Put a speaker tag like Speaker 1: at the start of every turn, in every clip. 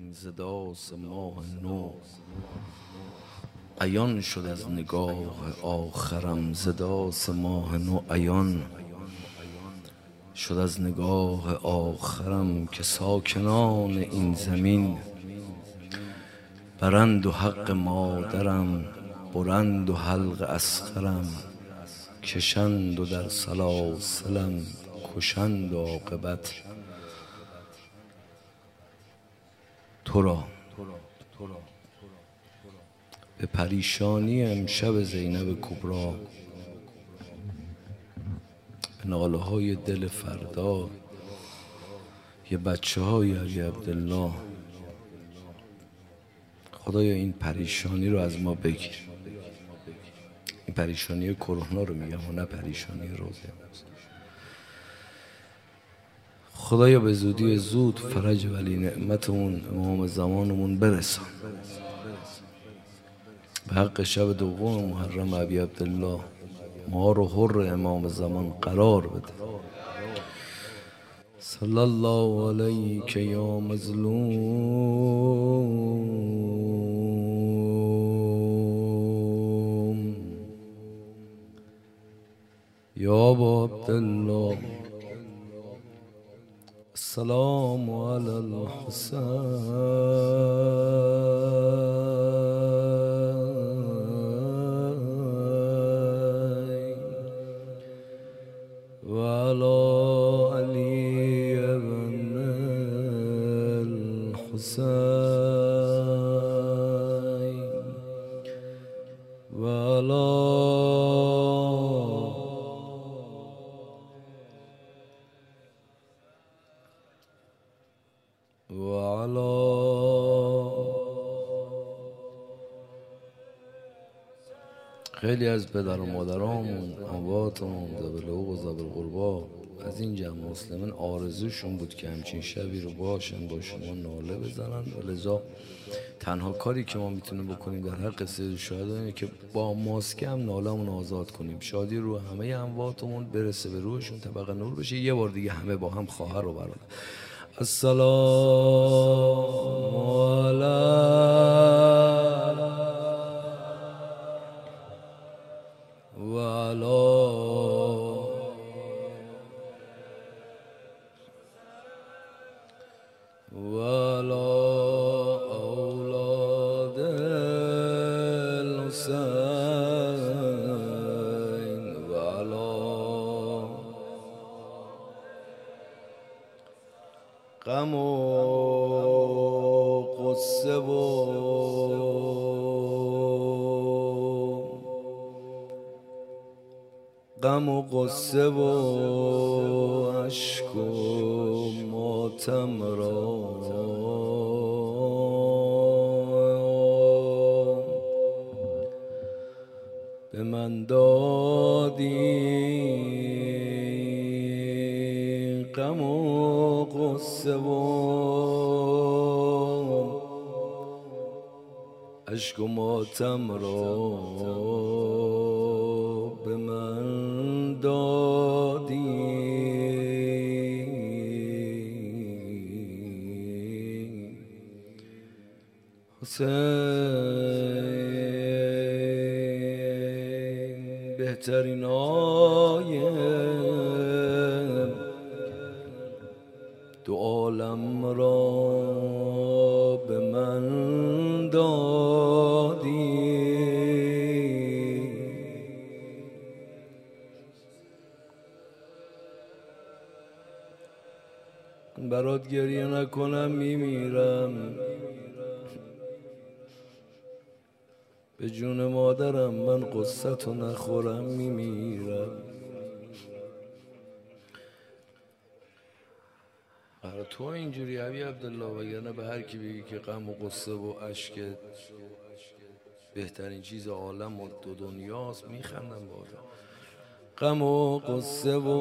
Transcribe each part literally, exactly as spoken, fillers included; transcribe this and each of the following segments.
Speaker 1: ز داس ماه نو عیان شد از نگاه آخرم. ز داس ماه نو عیان شد از نگاه آخرم که ساکنان این زمین برند و حق مادرم برند و حلق اصغرم کشند و در سلاسلم کشند و عاقبت تو را. به پریشانی امشب زینب کبری، به ناله های دل فردا یه بچه های علی عبدالله، خدایا این پریشانی رو از ما بگیر. این پریشانی کرونا رو میگم و نه پریشانی روزه. خدایا به زودی زود فرج ولی نعمتمون امام زمانمون برسان. به حق شب دوم محرم ابی عبدالله ما رو حر امام زمان قرار بده. صلی الله علیک یا مظلوم یا ابا عبدالله. السلام علی الحسین و علی علی بن الحسین و علی خیلی از پدر و مادرامون امواتمون ذوالحقوق و ذوالقربا از این جمع مسلمین آرزوشون بود که همچین شبی رو باشن با شما ناله بزنن و لذا تنها کاری که ما میتونیم بکنیم در حق سید الشهدا اینه که با ماسک هم ناله‌مون آزاد کنیم. شادی رو همه امواتمون برسه به روحشون، طبقه نور بشه. یه بار دیگه همه با هم خواهر و برادر السلام علیکم و علی و علی اولاد الحسین و علی غم و غصه و غم و غصه و اشک و ماتم را به من دادی. غم و غصه و اشک و ماتم را به من دادی. حسین بهترین آیه دو عالم را به من دادی. برات گریه نکنم میمیرم، به جون مادرم من قصتو نخورم میمیرم. برای تو اینجوری ابی عبدالله، وگرنه به هر کی بگی که غم و قصه و اشک بهترین چیز عالم و دو دنیاست میخندم با آدم. غم و قصه و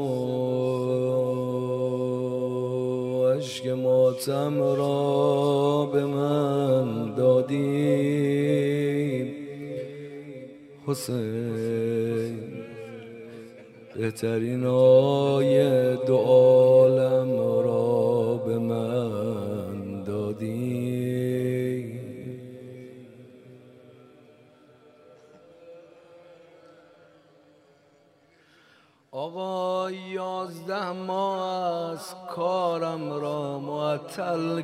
Speaker 1: اشک ماتم را به من دادی. حسین بهترین آیه دو عالم را به من دادی. آقا یازده ماه از کارم را معطل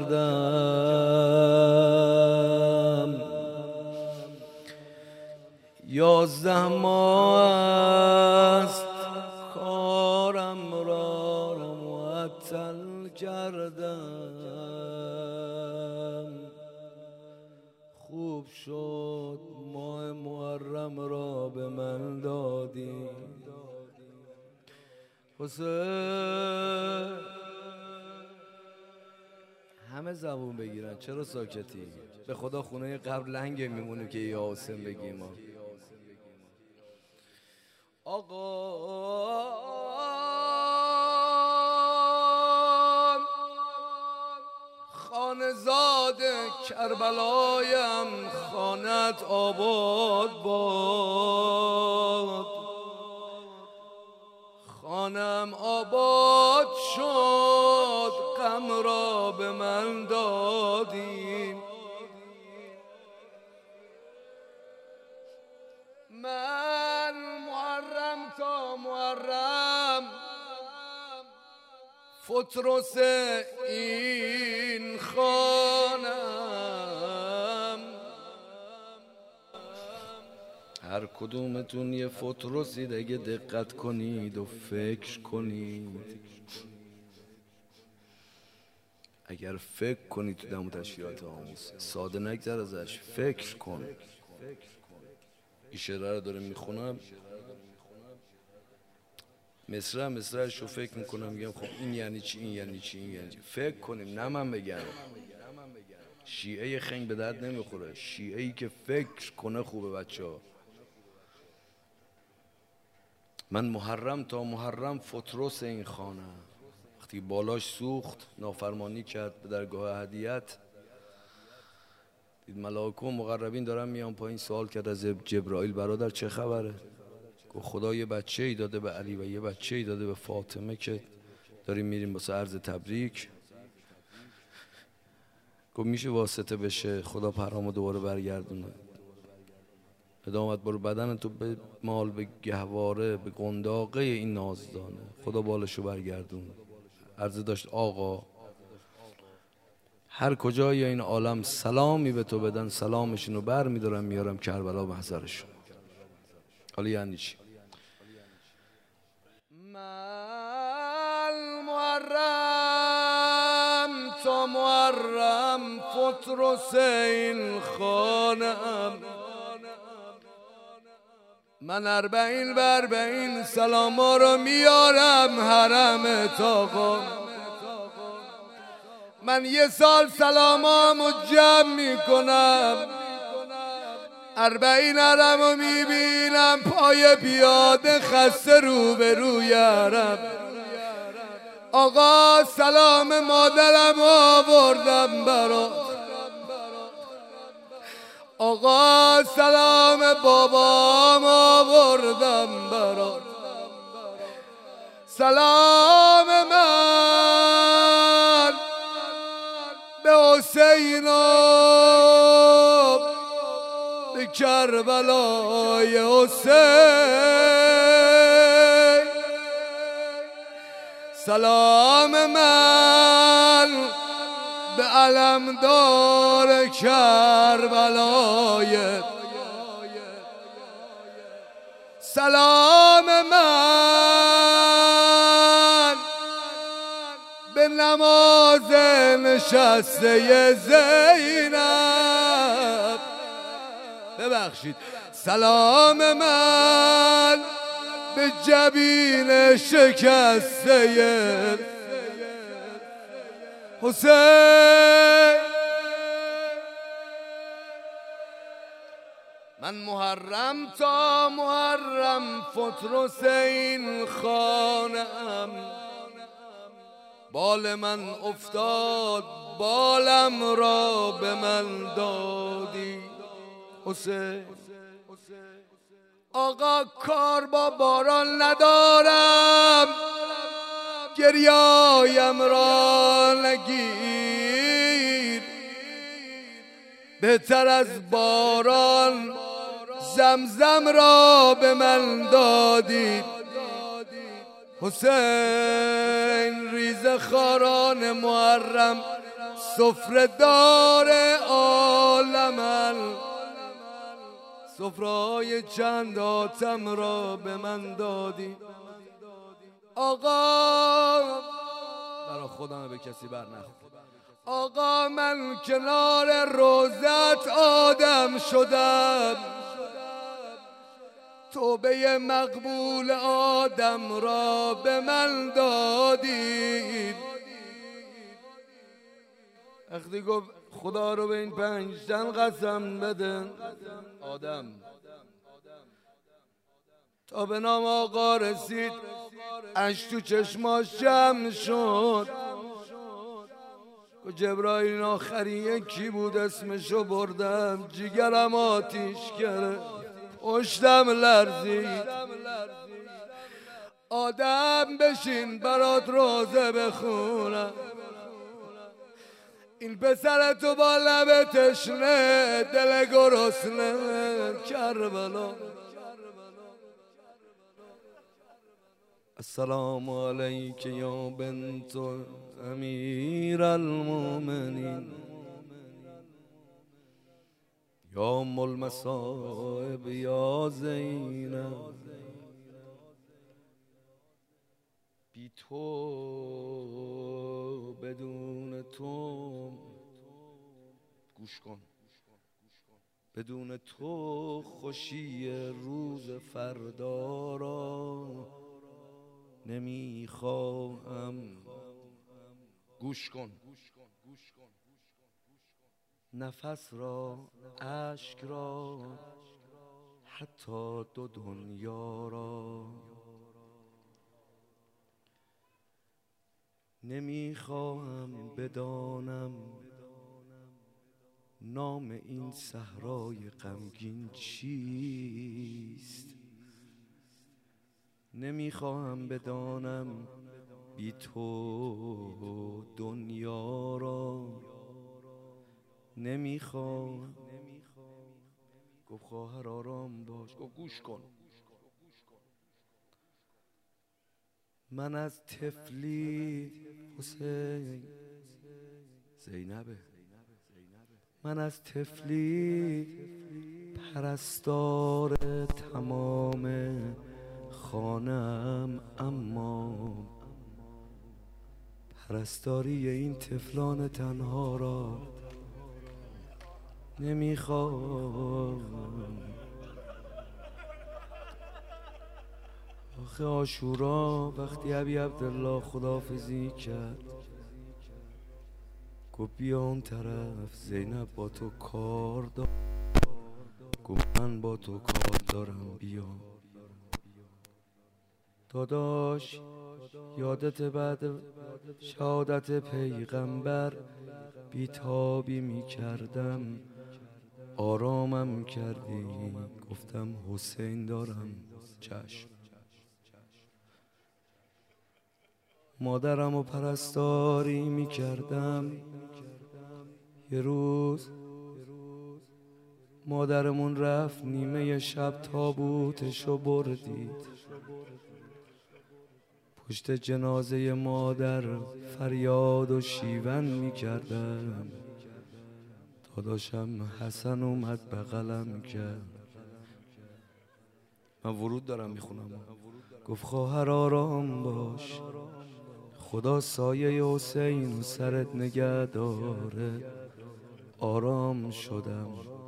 Speaker 1: کردم، یازده ماه است کارم را معطل کردم. خوب شد ماه محرم را به من دادی حسین. همه زبون بگیرن، چرا ساکتی؟ به خدا خونه قبر لنگ میمونه که یا حسین بگیم. ما آقا خانزاد کربلایم خانت آباد باد، خانم آباد شد غم را به من دادی. من محرم تا محرم فترس این خانم، هر کدومتون یه فترسید اگه دقت کنید و فکر کنید، اگر فکر کنید تو دم تشریعات آموز ساده نگذر ازش، فکر کن. این شعره رو داره میخونم، مصرع مصرعش رو فکر میکنم، میگم خب این یعنی چی، این یعنی چی، این یعنی چی. فکر کنیم، نه من بگم. شیعه خنگ به درد نمیخوره، شیعه ای که فکر کنه خوبه بچه ها. من محرم تا محرم فترس این خانه، وقتی بالاش سوخت نافرمانی کرد به درگاه هدیت، دید ملائکه و مقربین دارن میان پایین، سوال کرد از جبرائیل برادر چه خبره؟ گفت خدا یه بچه ای داده به علی و یه بچه ای داده به فاطمه که داریم میریم واسه عرض تبریک. گفت میشه واسطه بشه خدا پیامو دوباره برگردونه؟ ادامت برو بدن تو به مال، به گهواره، به قنداقه این نازدانه، خدا بالشو برگردونه. عرض داشت آقا هر کجای این عالم سلامی به تو بدن سلامشونو بر میدارم میارم کربلا محضرشون. حالا یعنی چی؟ من محرم تا محرم فترس این خانم، من اربعین بر اربعین سلاما رو میارم حرم تاقا. من یه سال سلامامو جمع میکنم، اربعین حرم رو میبینم پای پیاده خسته رو به روی حرم. آقا سلام مادرم آوردم برات، آقا سلام بابام آوردم برات، سلام من به حسین و به کربلای حسین، سلام من به علمدار کربلای، سلام من به نماز نشسته زینب، ببخشید سلام من به جبین شکسته حسین. من محرم تا محرم فترس این خانم، بال من افتاد بالم را به من دادی حسین. آقا کار با باران ندارم، گریایم را نگیر، بهتر از باران زمزم را به من دادی. حسین ریز خاران محرم سفره دار عالم، سفره‌های چند آتم را به من دادی آقا، برا خودم به کسی بر نخور. آقا من کنار روزت آدم شدم، توبه مقبول آدم را به من دادی. وقتی گفت خدا رو به این پنج تن قسم بده، آدم تا به نام آقا رسید، اشک تو چشماش جمع شد. جبرائیل آخرین یکی بود اسمشو بردم، جگرم آتیش کرد، پشتم لرزید. آدم بشین برات روزه بخونم، این پسر تو با لب تشنه دل گرسنه کربلا. السلام علیک یا بنت امیر المؤمنین یا ام المصائب یا زینب. بی تو بدون تو، گوش کن، بدون تو خوشی روز فردا را نمیخواهم. گوش کن، نفس را، اشک را، حتی دو دنیا را نمیخواهم بدانم نام این صحرای غمگین چیست. نمیخواهم بدانم بی تو دنیا را نمیخواهم. گفت خواهر آرام باش، گفت گوش کن. من از تفلی، حسین زینبه، من از تفلی پرستار تمام خانم، اما پرستاری این طفلان تنها را نمیخوام. آخه عاشورا وقتی ابی عبدالله خداحافظی کرد، گفت بیا اون طرف، زینب با تو کار دارم. گفت من با تو کار دارم، بیا. داداش یادت بعد شهادت پیغمبر بیتابی می کردم، آرامم کردی. گفتم حسین دارم، چشم. مادرم و پرستاری می کردم. یه روز مادرمون رفت نیمه شب تابوتشو بردید. پشت جنازه مادر فریاد و شیون می کردم. داداشم حسن اومد بغلم کرد. من ورود دارم میخونم. گفت خواهر آرام باش، خدا سایه حسین و سرت نگه داره. آرام شدم.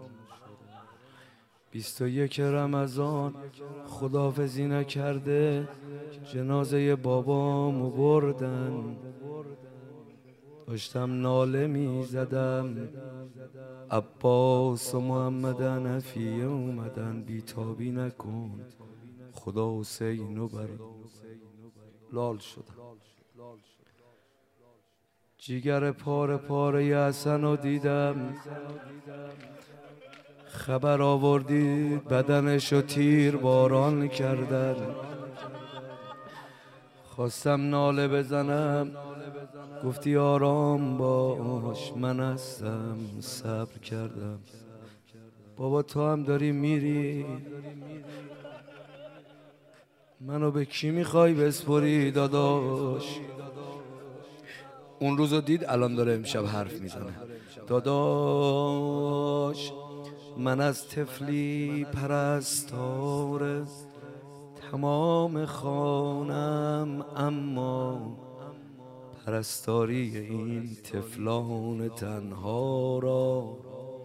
Speaker 1: بیست و یک رمضان خداحافظی نکرده جنازه بابامو بردن. داشتم ناله می زدم، عباس و محمد حنفیه اومدن. بیتابی نکن، خدا حسینو بر. لال شدم. جیگر پاره پاره حسنو دیدم. خبر آوردید بدنشو تیر باران کردن. خواستم ناله بزنم، گفتی آرام باش، من هستم، صبر کردم. بابا تو هم داری میری. منو به کی میخوای بسپری داداش؟ اون روزو دید، الان داره امشب حرف میزنه. داداش من از طفلی پرستار تمام خانم، اما پرستاری این طفلان تنها را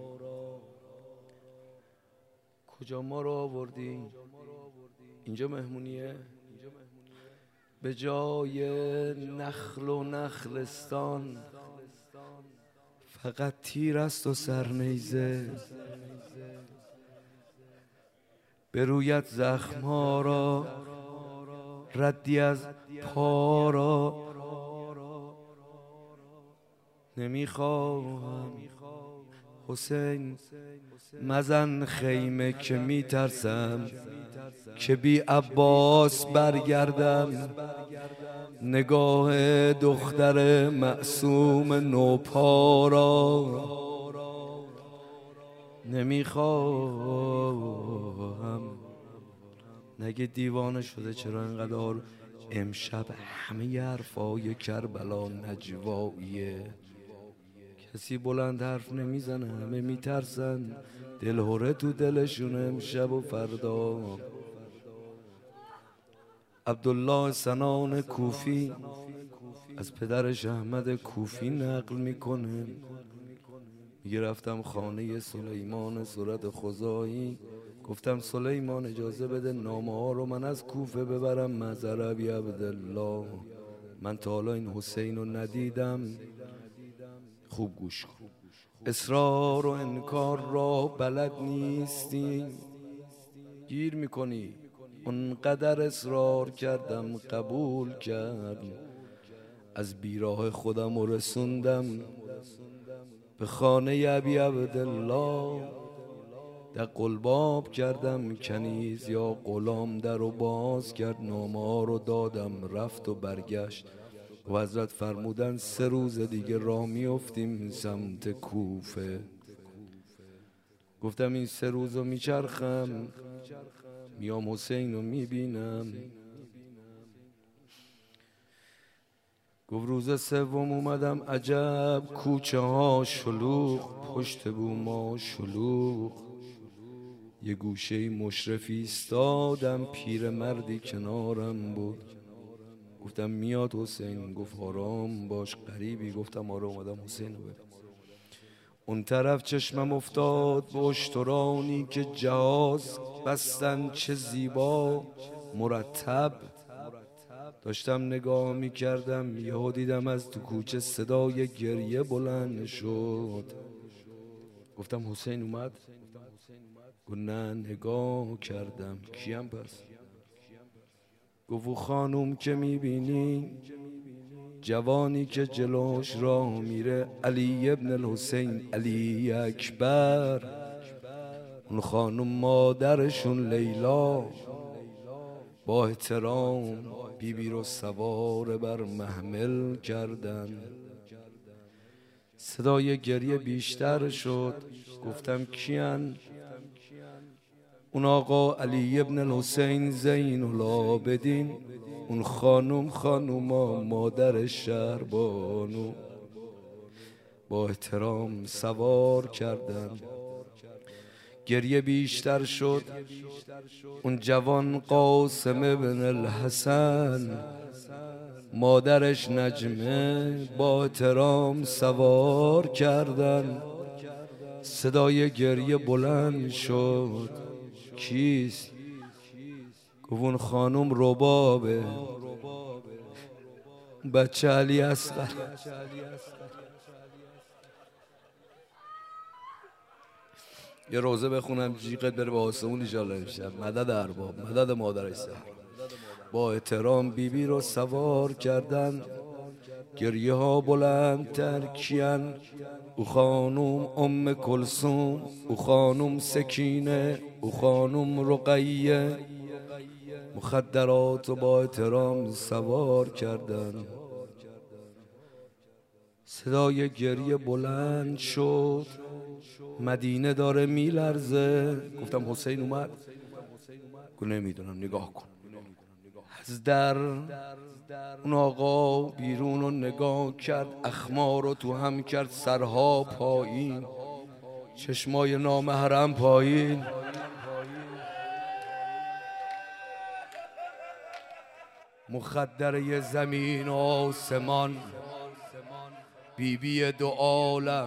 Speaker 1: کجا ما رو آوردی؟ اینجا مهمونیه؟ به جای نخل و نخلستان فقط تیر است و سرنیزه. به رویت زخم‌ها را، ردی از پا را نمیخواهم. حسین مزن خیمه که میترسم که بی عباس برگردم. نگاه دختر معصوم نوپا را نمیخواهم. نگه دیوانه شده چرا اینقدر امشب همه حرفای کربلا نجواییه؟ کسی بلند حرف نمیزنه، همه میترسن، دلهوره تو دلشون امشب و فردا. عبدالله سنان کوفی از پدرش احمد کوفی نقل میکنه، میگه رفتم خانه سلیمان صورت خزایی، گفتم سلیمان اجازه بده نامه ها رو من از کوفه ببرم مزرب عبدالله، من تا حالا این حسین رو ندیدم. خوب گوش کن، اصرار و انکار را بلد نیستی، گیر میکنی. اونقدر اصرار کردم قبول کرد، از بیراه خودم و رسوندم به خانه ابی عبدالله. در قلباب کردم کنیز یا غلام در رو باز کرد، نامه رو دادم، رفت و برگشت و حضرت فرمودن سه روز دیگه راه میافتیم سمت کوفه. گفتم این سه روزو میچرخم، میام حسین رو میبینم. گفت روز سوم اومدم، عجب کوچه ها شلوغ، پشت بوما شلوغ. یه گوشه مشرفی ایستادم، پیر مردی کنارم بود. گفتم میاد حسین؟ گفت آرام باش غریبی. گفتم آره اومدم حسین رو ببینم. اون طرف چشمم افتاد به اشترانی که جهاز بستن، چه زیبا مرتب. داشتم نگاه میکردم، یهو دیدم از تو کوچه صدای گریه بلند شد. گفتم حسین اومد؟ گفت نه، نگاه کردم. کیم پس؟ گفت او خانوم که میبینی، جوانی که جلوش راه میره، علی ابن الحسین، علی اکبر. اون خانوم مادرشون لیلا با احترام بیبی رو سوار بر محمل کردن. صدای گریه بیشتر شد. گفتم کیان؟ اون آقا علی ابن الحسین زین العابدین، اون خانوم خانوما مادر شهربانو با احترام سوار کردن. گریه بیشتر شد. اون جوان قاسم ابن الحسن، مادرش نجمه با احترام سوار کردن. صدای گریه بلند شد. کیست؟ گفت اون خانوم ربابه، بچه علی اصغر. یه روزه بخونم جیغت بره به آسمون ایشالله امشب. مدد ارباب، مدد مادرش سهر. با احترام بیبی رو سوار کردن. گریه ها بلندتر کیان؟ او خانوم ام کلثوم، او خانوم سکینه، او خانوم رقیه. مخدرات رو با احترام سوار کردن. صدای گریه بلند شد. مدینه داره میلرزه. گفتم حسین اومد؟ گفت نمیدونم، نگاه کن. از در اون آقا بیرون رو نگاه کرد، اخمار رو تو هم کرد، سرها پایین، چشمای نامحرم پایین. مخدره زمین و آسمان، بی بی دو عالم،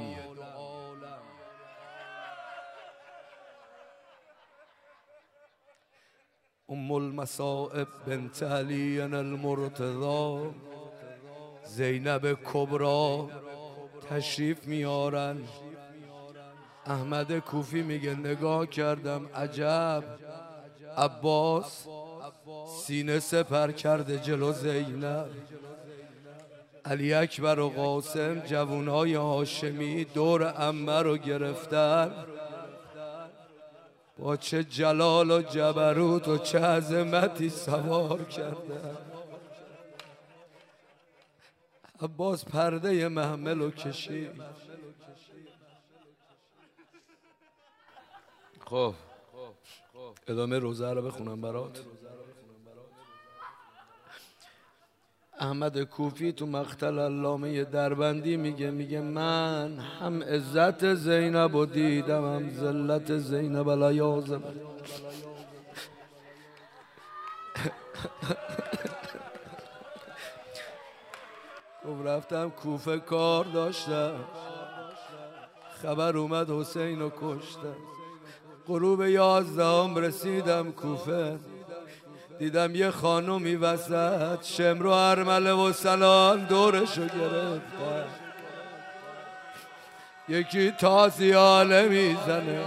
Speaker 1: ام المصائب بنت علی المرتضی، زینب کبرا تشریف میارن. احمد کوفی میگه نگاه کردم عجب، عباس سینه سپر کرده جلو زینب، علی اکبر و قاسم جوانای هاشمی دور عمه رو گرفتن، با چه جلال و جبروت و چه عظمتی سوار کردن. عباس پرده محمل و کشید. خب ادامه روزه رو بخونم برات. احمد کوفی تو مقتل علامه دربندی میگه میگه من هم عزت زینب رو دیدم هم ذلت زینب العیاذ. گفت رفتم کوفه کار داشتم، خبر اومد حسین رو کشتم. غروب یازدهم رسیدم کوفه، دیدم یه خانومی وسط شمر و ارمله و سلام دورشو گرفتن، یکی تازیاله میزنه،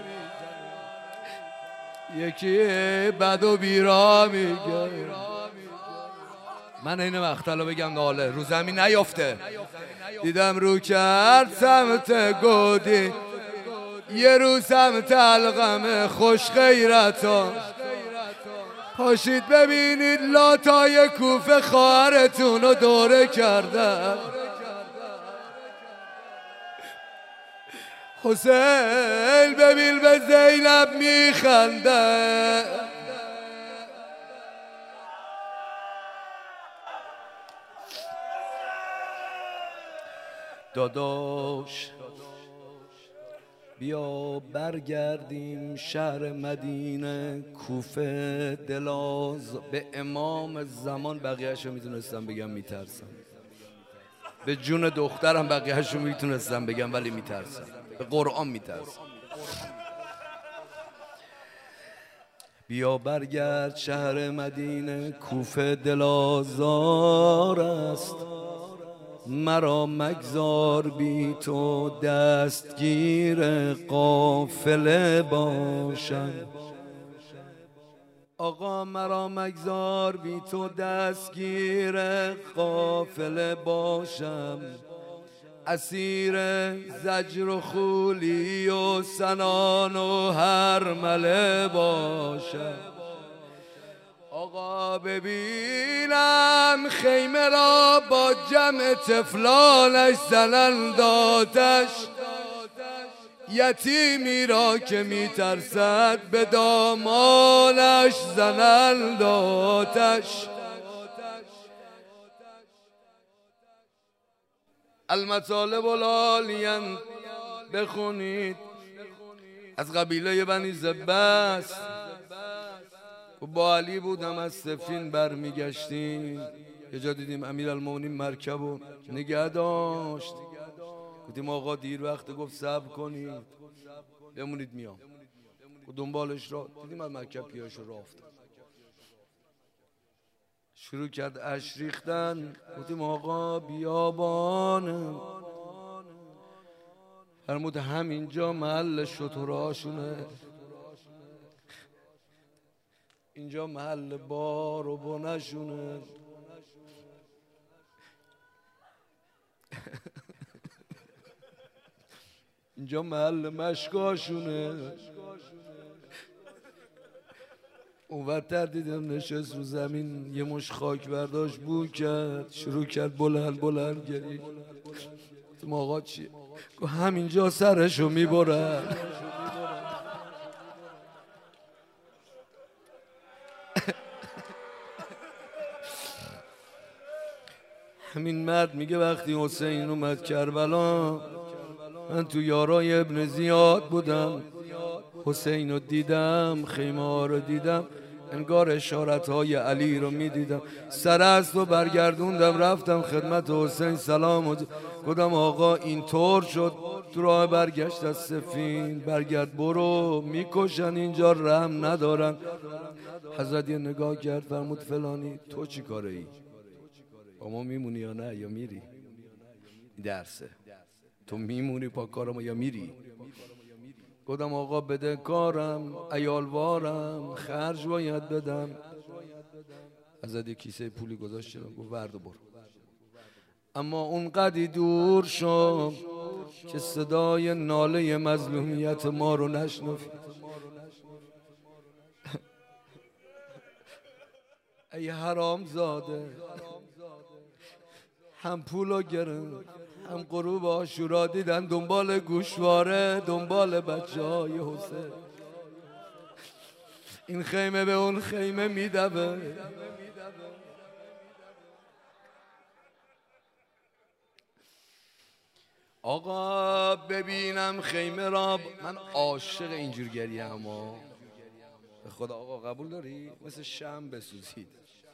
Speaker 1: یکی بد و بیرا میگه. من این مقتلو بگم ناله رو زمین نیافته. دیدم رو کرد سمت گودی، یه رو سمت القمه خوش غیرتا، پاشید ببینید لاتای کوفه خواهرتون رو دوره کردن. حسین ببین به زینب میخنده، داداش بیا برگردیم شهر مدینه کوفه دلاز. به امام زمان بقیه‌شو میتونستم بگم میترسم، به جون دخترم بقیه‌شو میتونستم بگم ولی میترسم، به قرآن میترسم. بیا برگرد شهر مدینه کوفه دلازار است، مرا مگذار بی تو دستگیر قافله باشم. آقا مرا مگذار بی تو دستگیر قافله باشم، اسیر زجر و خولی و سنان و هرمله باشم. آقا ببینم خیمه را با جمع طفلانش زنند آتش، یتیمی را که میترسد به دامانش زنند آتش. المطالب العالیه بخونید از قبیله بنی زبس. با علی بودم از سفین برمیگشتیم، یه جا دیدیم امیرالمومنین مرکب رو نگه داشت. گفتیم آقا دیر وقت، گفت صبر کنید بمونید میام. دنبالش را دیدیم از مرکب پیاش رو رفت، شروع کرد اش ریختن. گفتیم آقا بیابانه، فرمود همینجا محل شترهاشونه، اینجا محل بار و بنشونه. اینجا محل مشکاشونه. اون وقت دیدم نشست رو زمین، یه مش خاک برداشت بو کرد، شروع کرد بلند بلند گرید. گفتم آقا چیه؟ گفت همینجا سرشو میبرن. همین مرد میگه وقتی حسین اومد کربلا من تو یارای ابن زیاد بودم، حسین رو دیدم، خیمه ها رو دیدم، انگار اشارت های علی رو میدیدم. سرست رو برگردوندم رفتم خدمت حسین سلام و گفتم آقا اینطور شد تو راه برگشت از سفین، برگرد برو میکشن اینجا رحم ندارن. حضرت یه نگاه کرد فرمود فلانی تو چی کاره ای؟ با ما میمونی یا نه یا میری؟ درسه تو میمونی پا کار ما یا میری؟ گفتم آقا بده کارم عیالوارم خرج باید بدم. حضرت کیسه پولی گذاشت چرا گفت ورد و برو. اما اونقدی دور شو که صدای ناله مظلومیت ما رو نشنفی. ای حرام زاده، هم پولو گرفت هم غروب عاشورا دیدن دنبال گوشواره دنبال بچه های حسین. این خیمه به اون خیمه میدوه، آقا ببینم خیمه را. من عاشق اینجور گریه اما به خدا آقا قبول داری؟ مثل شمع بسوزید.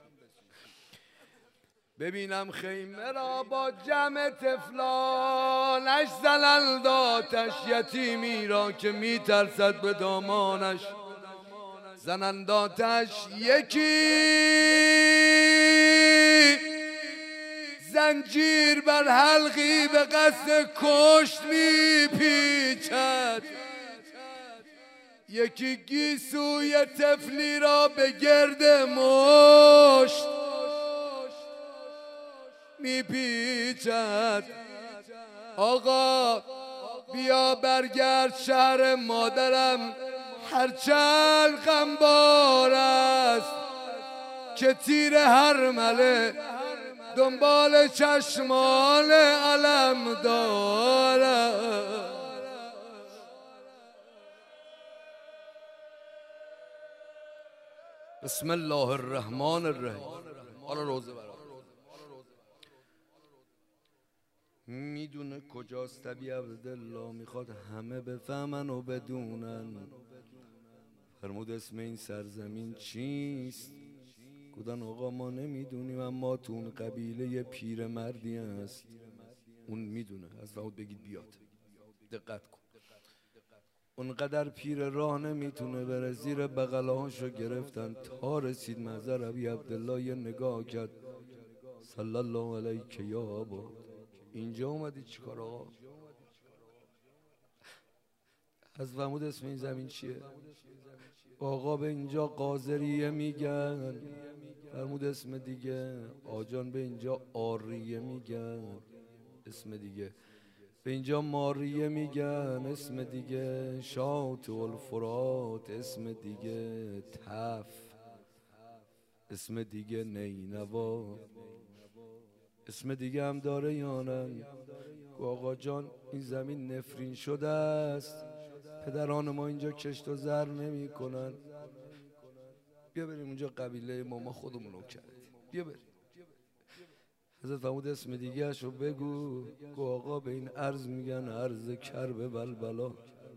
Speaker 1: ببینم خیمه را با جمع طفلانش زنند آتش، یتیمی را که میترسد به دامانش زنند آتش. یکی زنجیر بر حلقی به قصد کشت میپیچد، یکی گیسوی طفلی را به گرد مشت میپیچد. آقا بیا برگرد شهر مادرم، هرچند غمبار است که تیر هر مله دنبال چشمان علم دارد. بسم الله الرحمن الرحیم. حالا روزه برات میدونه کجاست ابی عبدالله، میخواد همه بفهمن و بدونن. فرمود اسم این سرزمین چیست؟ گفتن آقا ما نمیدونیم اما تو اون قبیله پیر مردی هست اون میدونه. از فرمود بگید بیاد. دقت کن، اونقدر پیر راه نمیتونه بره، زیر بغلهاشو گرفتن تا رسید محضر ابی عبدالله. یه نگاه کرد، صلی الله علیک یا آبا، اینجا اومدی چیکار آقا؟ از فرمود اسم این زمین چیه؟ آقا به اینجا قاذریه میگن. فرمود اسم دیگه. آجان به اینجا آریه میگن، اسم دیگه. به اینجا ماریه میگن، اسم دیگه. شاط و الفرات، اسم دیگه. تف، اسم دیگه. نینوا، اسم دیگه هم داره یا نه؟ آقا جان این زمین نفرین شده است، پدران ما اینجا کشت و زر نمی کنن. بیا بریم اونجا قبیله ما ما خودمونو کردیم، بیا بریم. حضرت فرمود اسم دیگه شو بگو. گو آقا به این عرض میگن عرض کرب بلبلا.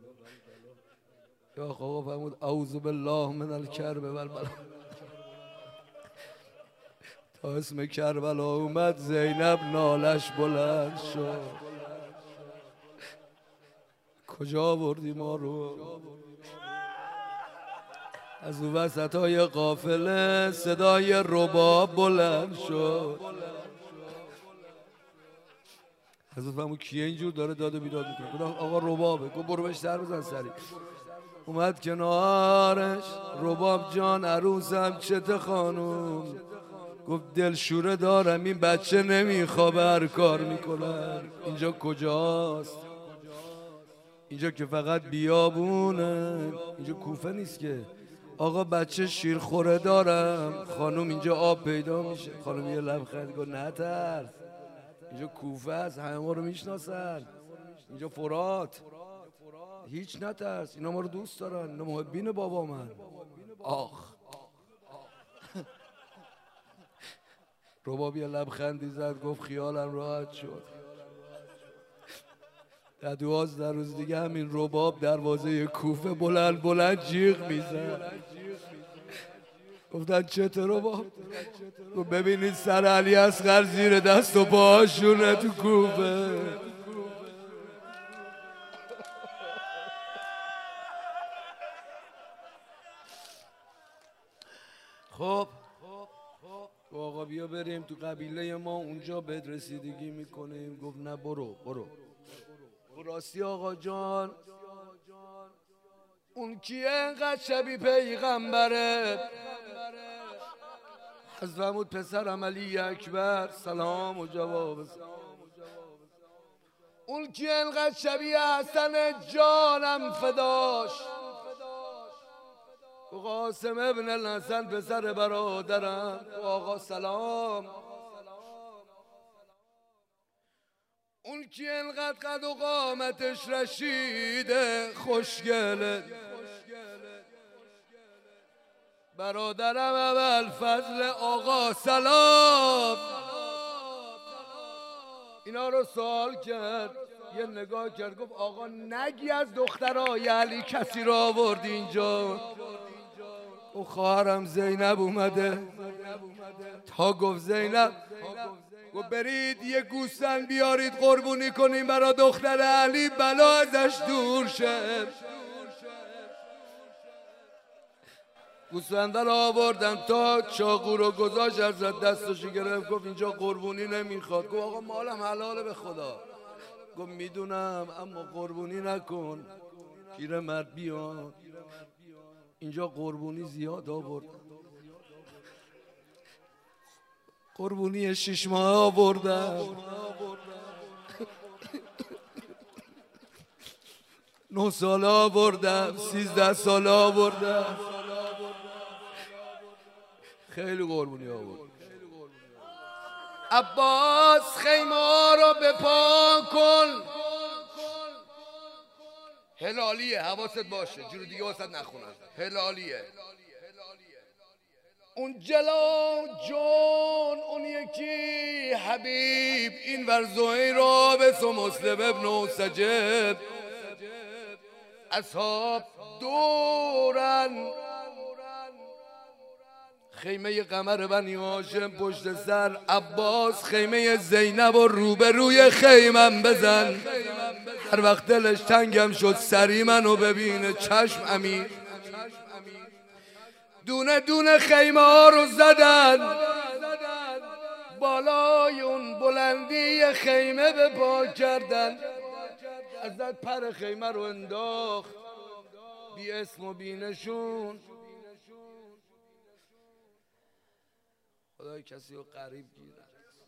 Speaker 1: یا آقا فرمود اعوذ بالله من الکرب بلبلا. تا اسم کربلا اومد زینب نالش بلند شد. کجا بردی ما رو؟ از اون وسط های قافله صدای رباب بلند شد. حضرت فرمود کیه اینجور داره داد و بیداد میکنه؟ گفت آقا ربابه. گفت برو بهش سر بزن سری. اومد کنارش. رباب جان عروسم چته خانوم؟ گفت دلشوره دارم این بچه نمیخوابه هر کار میکنن. اینجا کجاست؟ اینجا که فقط بیابونه، اینجا کوفه نیست که. آقا بچه شیرخوره دارم. خانوم اینجا آب پیدا میشه. خانوم یه لبخند گفت نترس، اینجا کوفه است، همه ما رو میشناسن. اینجا فرات، هیچ نترس، اینا ما رو دوست دارن، اینا محبین بابا من. آخ رباب یه لبخندی زد گفت خیالم راحت شد. در دوازده روز دیگه همین رباب دروازه کوفه بلند بلند جیغ میزد. گفتن چته رباب؟ گفت ببینید سر علی اصغر زیر دست و پاشونه تو کوفه. خب آقا بیا بریم تو قبیله ما اونجا بهت رسیدگی میکنیم. گفت نه برو برو. راستی آقا جان اون کیه انقدر شبیه پیغمبره؟ از فرمود پسرم علی اکبر سلام و جواب. اون کیه انقدر شبیه حسن جانم فداش؟ قاسم ابن الحسن پسر برادرم. آقا سلام. اون کی انقدر قد و قامتش رشیده خوشگله؟ برادرم اول فضل. آقا سلام. اینا رو سوال کرد، یه نگاه کرد گفت آقا نگی از دخترای علی کسی رو آوردی اینجا؟ او خواهرم زینب اومده. تا گفت زینب گفت برید یه گوسفند بیارید قربونی کنیم برا دختر علی بلا ازش دور شه. گوسفنده رو آوردن تا چاقو رو گذاشت حضرت دستشو گرفت گفت اینجا قربونی نمیخواد. گفت آقا مالم حلاله به خدا. گفت میدونم اما قربونی نکن. پیرمرد بیان اینجا قربونی زیاد آورد. قربونی شش ماه آوردم، نه ساله آوردم، سیزده ساله آوردم، خیلی قربونی آورد. عباس خیمه رو بپا کن. هلالیه حواست باشه جور دیگه واسه نخونن. هلالیه اون جلا جون اون یکی حبیب این ور زهیر رابس و مسلم ابن سجب اصحاب دورن. خیمه قمر بنی هاشم پشت سر. عباس خیمه زینب و روبروی خیمم بزن. هر وقت دلش تنگم شد سری منو ببینه چشم امیر. دونه دونه خیمه ها رو زدن، بالای اون بلندی خیمه به پا کردن. ازت پر خیمه رو انداخت بی اسم و بی نشون. خدای کسی رو قریب گیرن.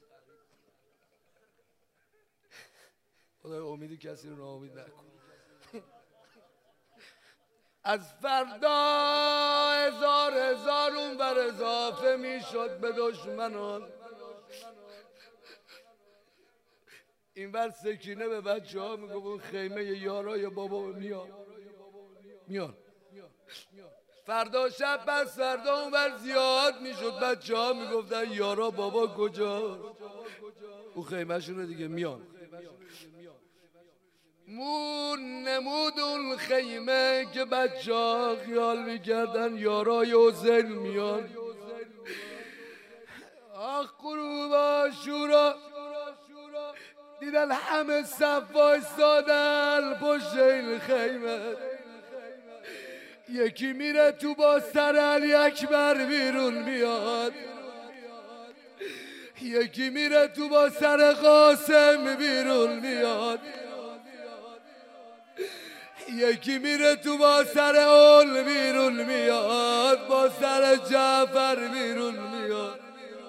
Speaker 1: خدای امیدی کسی رو ناامید نکن. از فردا هزار هزار اون بر اضافه می شد به دشمنان. این ور سکینه به بچه ها می گفت خیمه یارای بابا میان میان. فردا شب پس فردا اون بر زیاد می شد. بچه ها می گفتن یارا بابا کجا؟ او خیمه شونه دیگه میان. مون نمود اون خیمه که بچه ها خیال میکردن یارای حسین میان. آخ غروب عاشورا دیدن همه صف وایسادن پشت این خیمه. یکی میره تو با سر علی اکبر بیرون میاد، یکی میره تو با سر قاسم بیرون میاد، یکی میره تو با سر اول بیرون میاد، با سر جعفر بیرون میاد.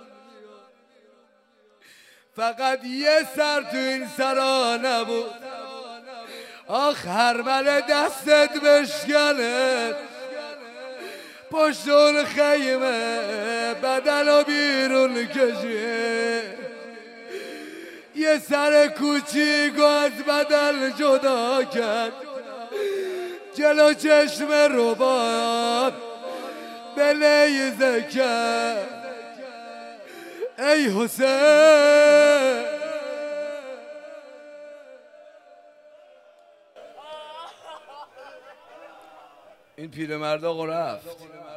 Speaker 1: فقط یه سر تو این سرا نبود. آخ هرمل دستت بشکنه پشت اون خیمه بدن و بیرون کشیه. یه سر کوچیک از بدن جدا کرد جلو چشم رباب به لیزه کرد. ای حسین. این پیرمرد آقا رفت.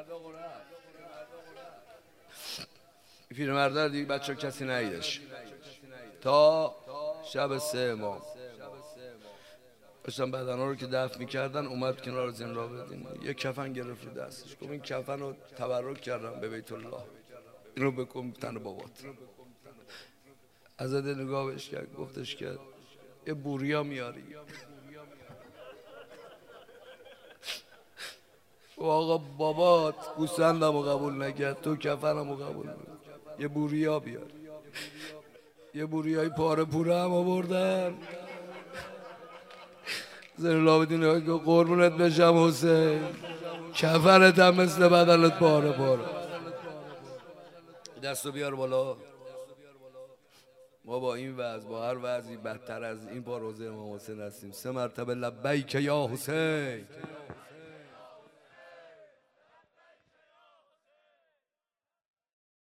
Speaker 1: این پیرمرد رو دیگه بچه کسی ندیدش تا شب سه امام داشتن بدنها رو که دفن میکردن. اومد کنار زین را بدین یه کفن گرفت رو دستش، گفت این کفن رو تبرک کردم به بیت الله، این رو بکن تن بابات. ازاده نگاه بهش کرد، گفتش که یه بوریا میاری. و آقا بابات گوسفندم رو قبول نکرد، تو کفنم رو قبول نکرد، یه بوریا بیار. یه بوریای پاره پوره هم آوردن. زن لابدین نگاه که قربونت بشم حسین، کفنت هم مثل بدنت پاره پاره. دستو بیار بالا. ما با این وضع با هر وضعی بدتر از این با روزه امام حسین هستیم. سه مرتبه لبیک یا حسین.